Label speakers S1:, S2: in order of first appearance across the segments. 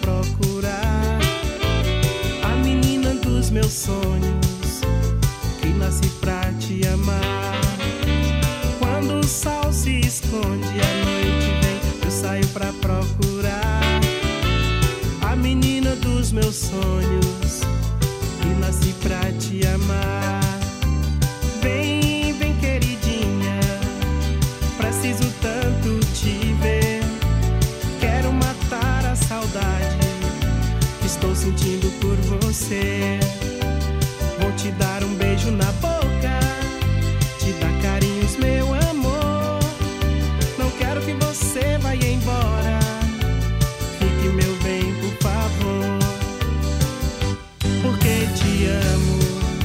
S1: procurar a menina dos meus sonhos, que nasce pra te amar. Quando o sol se esconde, a noite vem, eu saio pra procurar a menina dos meus sonhos, que nasce pra te amar. Vem, vem queridinha, preciso tanto te ver. Quero matar a saudade que estou sentindo por você. Vou te dar um beijo na boca, te dar carinhos, meu amor. Não quero que você vá embora, fique, meu bem, por favor. Porque te amo,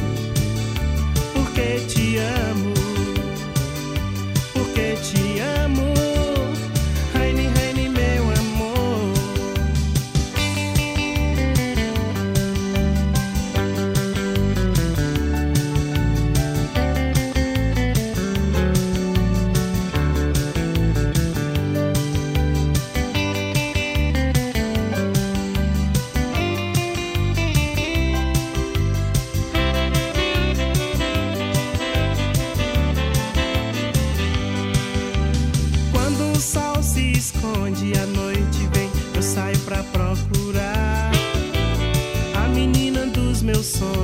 S1: porque te amo, porque te amo. Raine, Raine, meu amor. Quando o sol se esconde, a noite vem, eu saio pra procurar a menina dos meus sonhos,